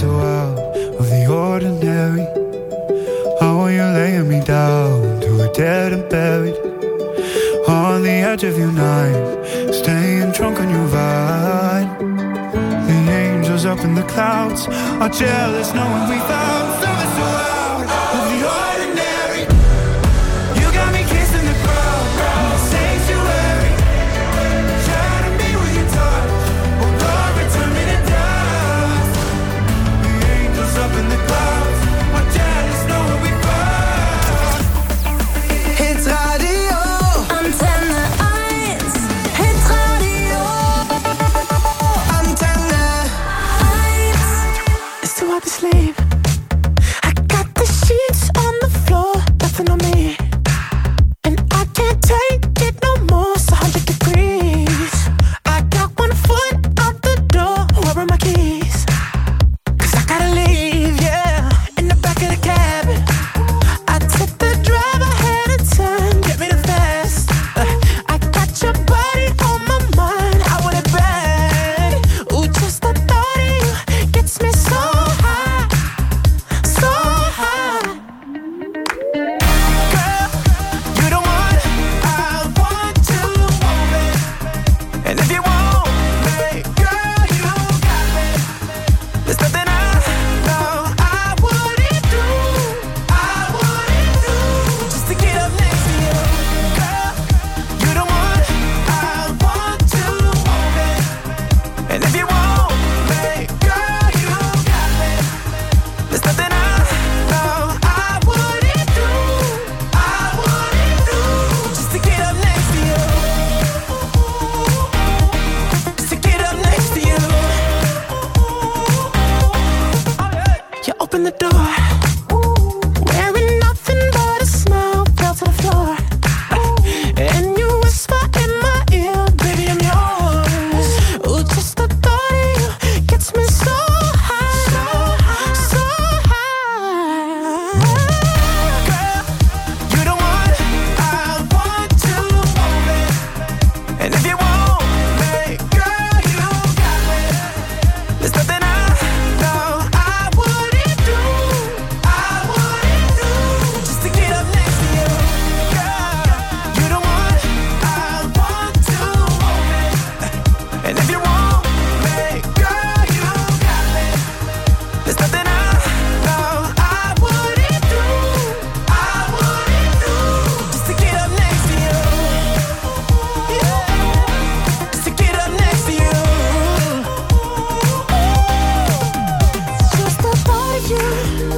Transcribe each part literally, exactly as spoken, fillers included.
so out of the ordinary. How are you laying me down to a dead and buried? On the edge of your knife, staying drunk on your vine. The angels up in the clouds are jealous knowing we found something so out of the ordinary. You got me kissing the ground, ground sanctuary. Shining me with your touch, oh Lord, return me to dust. The angels up in the clouds are jealous knowing we found. It's radio. Antenne eins. Hit radio. Antenne eins. It's too hard to sleep. I got the sheets on the floor, nothing on me. And I can't take it no more, it's a hundred degrees. I got one foot out the door, where are my keys? Cause I gotta leave, yeah, in the back of the cab. I took the drive, I had a turn, get me the fast. uh, I got your body on my mind, I want it bad. Ooh, just the thought of you gets me so high, so high. Girl, you the one I want to hold it. And if you want me, girl, you got me. There's nothing I know I wouldn't do, I wouldn't do, just to get up next to you. Girl, you the one I want to hold it. And if you want me, girl, you got me. There's nothing I know I wouldn't do, I wouldn't do, just to get up next to you. Just to get up next to you. You open the door, wearing nothing but a smile, fell to the floor. And you whisper in my ear, baby, I'm yours. Ooh, just the thought of you gets me so high, so high. Girl, you the one I want to hold it. And if you want me, girl, you got me. There's nothing I know I wouldn't do, I wouldn't do, just to get up next to you. Girl, you the one I want to hold it. And if you want me, girl, you got me. There's nothing I know I wouldn't do, I wouldn't do, just to get up next to you. Yeah, just to get up next to you. Just the thought of you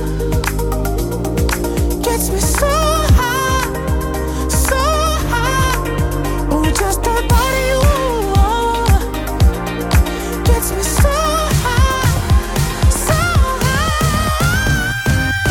gets me so high, so high. Oh, just the thought of you gets me so high, so high.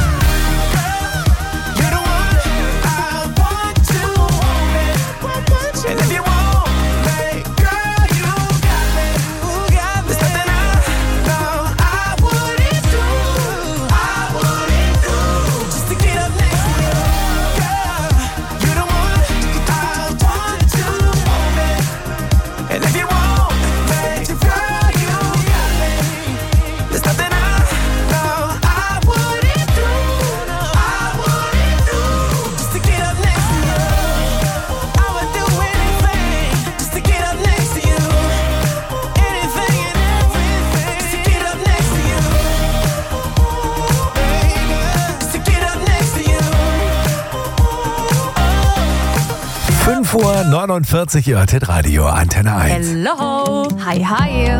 You're the one I want to hold it. And if you want me, girl, you got me. There's nothing I know I wouldn't do, I wouldn't do, just to get up next to you. Girl, you're the one I want to hold it. And if you want me, girl, you got me. There's nothing I know I wouldn't do, I wouldn't do, just to get up next to you. I would do anything just to get up next to you. Anything and everything just to get up next to you. Baby, just to get up next to you. fünf Uhr neunundvierzig, ihr hört Hit Radio, Antenne eins. Hello. Hi, hi.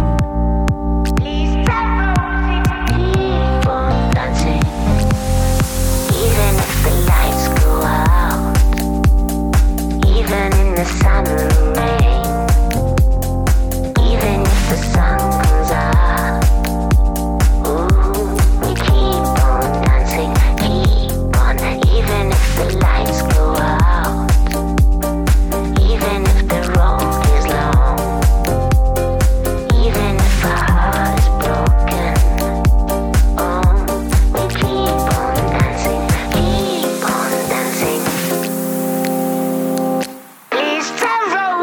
Even if the lights go out, even in the summer rain, even if the sun comes out, ooh, we keep on dancing, keep on. Even if the lights go out, even if the road is long, even if our heart is broken, oh, we keep on dancing, keep on dancing. Please tell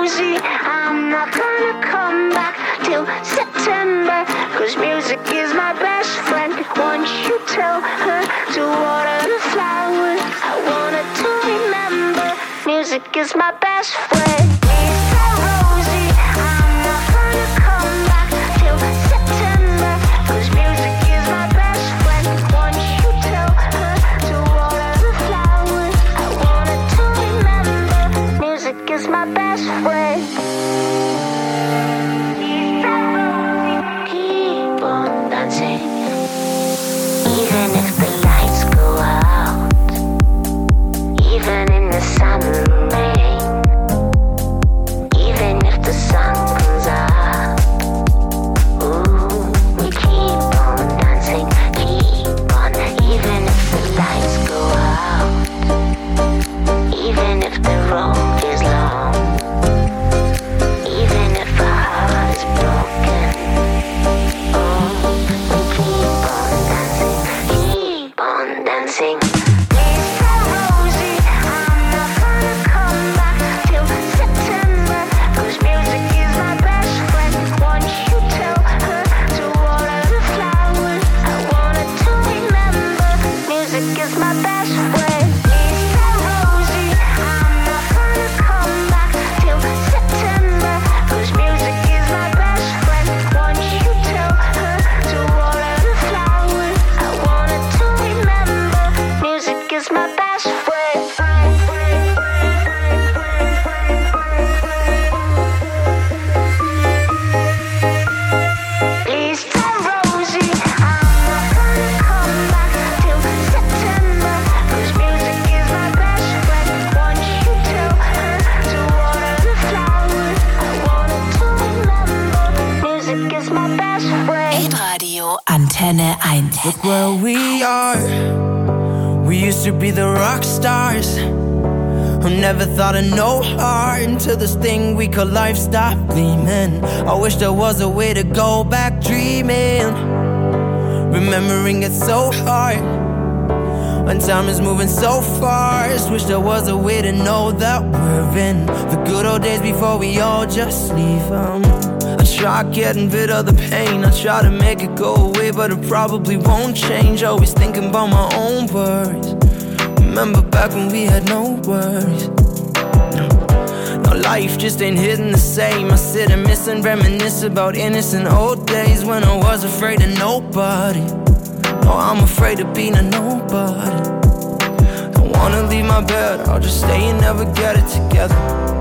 my best friend. Hitradio Antenne eins. Look where we are. We used to be the rock stars who never thought of no heart until this thing we call life stopped gleaming. I wish there was a way to go back dreaming. Remembering it's so hard when time is moving so fast. Wish there was a way to know that we're in the good old days before we all just leave them. I try getting rid of the pain, I try to make it go away, but it probably won't change. Always thinking about my own worries. Remember back when we had no worries. Now life just ain't hitting the same. I sit and miss and reminisce about innocent old days when I was afraid of nobody. No, I'm afraid of being a nobody. Don't wanna leave my bed, I'll just stay and never get it together.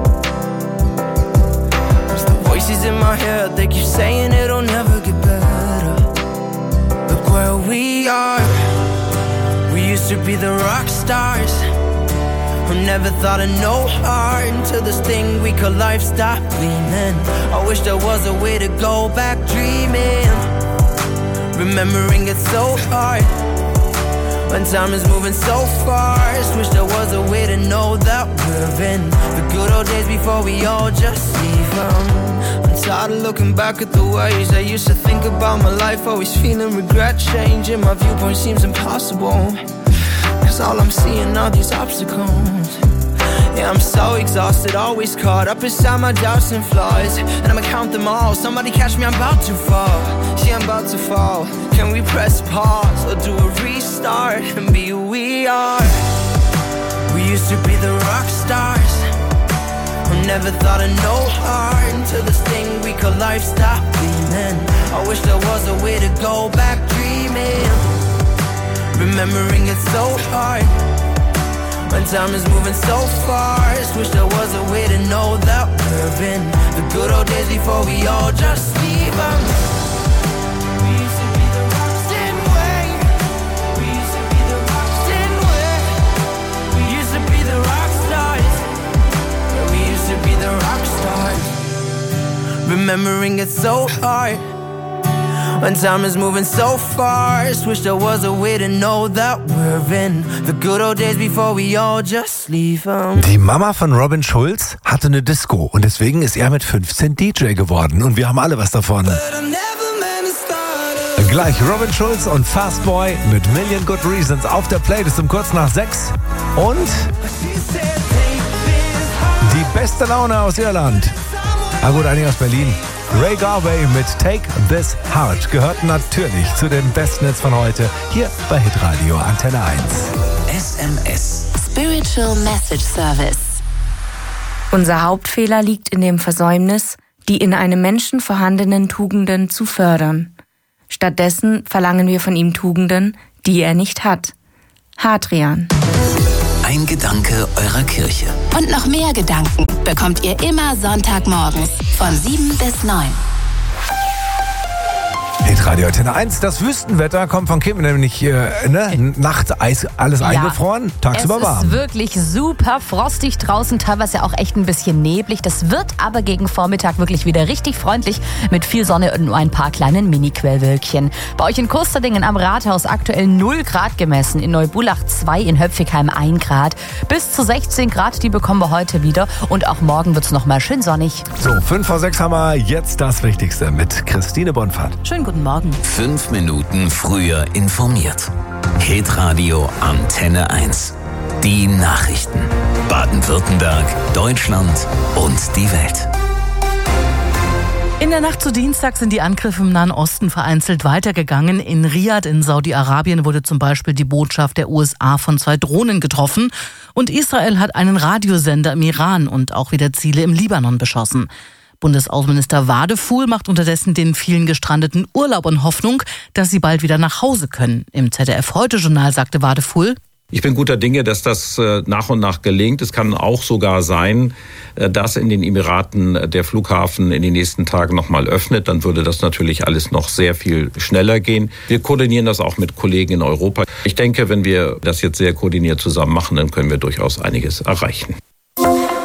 Cause the voices in my head, they keep saying it'll never get better. Look where we are. We used to be the rock stars who never thought of no heart until this thing we call life stopped gleaming. I wish there was a way to go back dreaming. Remembering it's so hard when time is moving so fast. Wish there was a way to know that we're in the good old days before we all just leave them. I'm tired of looking back at the ways I used to think about my life. Always feeling regret changing. My viewpoint seems impossible, cause all I'm seeing are these obstacles. Yeah, I'm so exhausted, always caught up inside my doubts and flaws. And I'ma count them all, somebody catch me, I'm about to fall. See, I'm about to fall. Can we press pause or do a restart and be who we are? We used to be the rock stars who never thought of no heart until this thing we call life stopped gleaming. I wish there was a way to go back dreaming. Remembering it's so hard when time is moving so fast. Wish there was a way to know that we're in the good old days before we all just leave them. We used to be the rocks, didn't we? We used to be the rocks, didn't we? We used to be the rock stars. Yeah, we used to be the rock stars. Remembering it's so hard when time is moving so fast. Wish there was a way to know that we're in the good old days before we all just leave them. Die Mama von Robin Schulz hatte eine Disco und deswegen ist er mit fünfzehn D J geworden und wir haben alle was davon. Gleich Robin Schulz und Fastboy mit Million Good Reasons auf der Playlist um kurz nach sechs. Und die beste Laune aus Irland. Ah gut, einige aus Berlin. Ray Garvey mit Take This Heart gehört natürlich zu den besten Hits von heute hier bei Hitradio Antenne eins. S M S Spiritual Message Service. Unser Hauptfehler liegt in dem Versäumnis, die in einem Menschen vorhandenen Tugenden zu fördern. Stattdessen verlangen wir von ihm Tugenden, die er nicht hat. Hadrian. Ein Gedanke eurer Kirche. Und noch mehr Gedanken bekommt ihr immer Sonntagmorgens von sieben bis neun. Hitradio Antenne eins, das Wüstenwetter kommt von Kim, nämlich äh, ne? Nachts Eis, alles Ja, eingefroren, tagsüber es warm. Es ist wirklich super frostig draußen, teilweise auch echt ein bisschen neblig. Das wird aber gegen Vormittag wirklich wieder richtig freundlich mit viel Sonne und nur ein paar kleinen Mini-Quellwölkchen. Bei euch in Kosterdingen am Rathaus aktuell null Grad gemessen, in Neubulach zwei, in Höpfigheim ein Grad. Bis zu sechzehn Grad, die bekommen wir heute wieder und auch morgen wird es nochmal schön sonnig. So, fünf vor sechs haben wir jetzt das Wichtigste mit Christine Bonfahrt. Schönen guten Morgen. Fünf Minuten früher informiert. Hitradio Antenne eins. Die Nachrichten. Baden-Württemberg, Deutschland und die Welt. In der Nacht zu Dienstag sind die Angriffe im Nahen Osten vereinzelt weitergegangen. In Riad in Saudi-Arabien wurde zum Beispiel die Botschaft der U S A von zwei Drohnen getroffen. Und Israel hat einen Radiosender im Iran und auch wieder Ziele im Libanon beschossen. Bundesaußenminister Wadefuhl macht unterdessen den vielen Gestrandeten Urlaub und Hoffnung, dass sie bald wieder nach Hause können. Im Z D F-Heute-Journal sagte Wadefuhl: Ich bin guter Dinge, dass das nach und nach gelingt. Es kann auch sogar sein, dass in den Emiraten der Flughafen in den nächsten Tagen nochmal öffnet. Dann würde das natürlich alles noch sehr viel schneller gehen. Wir koordinieren das auch mit Kollegen in Europa. Ich denke, wenn wir das jetzt sehr koordiniert zusammen machen, dann können wir durchaus einiges erreichen.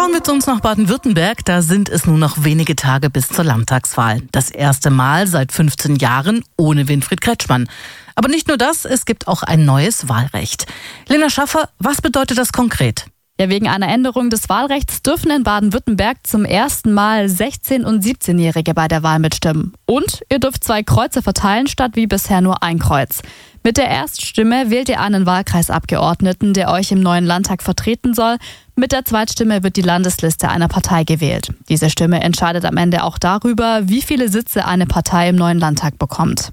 Schauen wir zu uns nach Baden-Württemberg. Da sind es nur noch wenige Tage bis zur Landtagswahl. Das erste Mal seit fünfzehn Jahren ohne Winfried Kretschmann. Aber nicht nur das, es gibt auch ein neues Wahlrecht. Lena Schaffer, was bedeutet das konkret? Ja, wegen einer Änderung des Wahlrechts dürfen in Baden-Württemberg zum ersten Mal sechzehn- und siebzehnjährige bei der Wahl mitstimmen. Und ihr dürft zwei Kreuze verteilen, statt wie bisher nur ein Kreuz. Mit der Erststimme wählt ihr einen Wahlkreisabgeordneten, der euch im neuen Landtag vertreten soll. Mit der Zweitstimme wird die Landesliste einer Partei gewählt. Diese Stimme entscheidet am Ende auch darüber, wie viele Sitze eine Partei im neuen Landtag bekommt.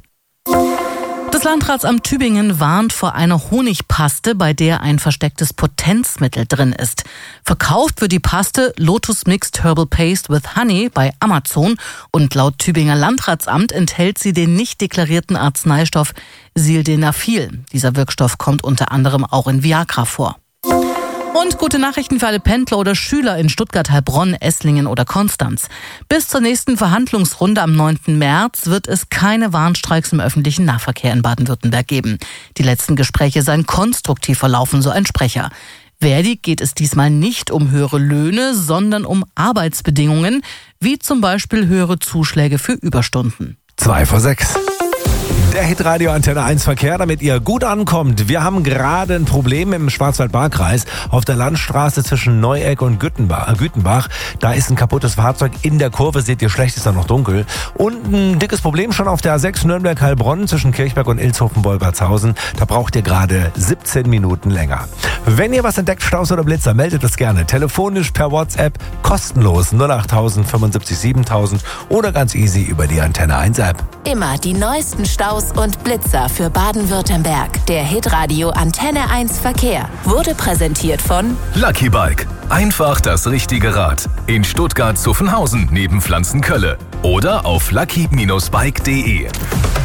Das Landratsamt Tübingen warnt vor einer Honigpaste, bei der ein verstecktes Potenzmittel drin ist. Verkauft wird die Paste Lotus Mixed Herbal Paste with Honey bei Amazon und laut Tübinger Landratsamt enthält sie den nicht deklarierten Arzneistoff Sildenafil. Dieser Wirkstoff kommt unter anderem auch in Viagra vor. Und gute Nachrichten für alle Pendler oder Schüler in Stuttgart, Heilbronn, Esslingen oder Konstanz. Bis zur nächsten Verhandlungsrunde am neunten März wird es keine Warnstreiks im öffentlichen Nahverkehr in Baden-Württemberg geben. Die letzten Gespräche seien konstruktiv verlaufen, so ein Sprecher. Verdi geht es diesmal nicht um höhere Löhne, sondern um Arbeitsbedingungen, wie zum Beispiel höhere Zuschläge für Überstunden. Zwei vor sechs. Der Hitradio Antenne eins Verkehr, damit ihr gut ankommt. Wir haben gerade ein Problem im Schwarzwald-Baar-Kreis auf der Landstraße zwischen Neueck und Güttenbach, Gütenbach. Da ist ein kaputtes Fahrzeug in der Kurve, seht ihr schlecht, ist da noch dunkel. Und ein dickes Problem schon auf der A sechs Nürnberg-Heilbronn zwischen Kirchberg und Ilshofen-Bolbertshausen. Da braucht ihr gerade siebzehn Minuten länger. Wenn ihr was entdeckt, Staus oder Blitzer, meldet das gerne. Telefonisch per WhatsApp, kostenlos null acht null null sieben siebentausend oder ganz easy über die Antenne eins App. Immer die neuesten Staus und Blitzer für Baden-Württemberg. Der Hitradio Antenne eins Verkehr wurde präsentiert von Lucky Bike. Einfach das richtige Rad. In Stuttgart-Zuffenhausen neben Pflanzenkölle. Oder auf lucky Bindestrich bike punkt de.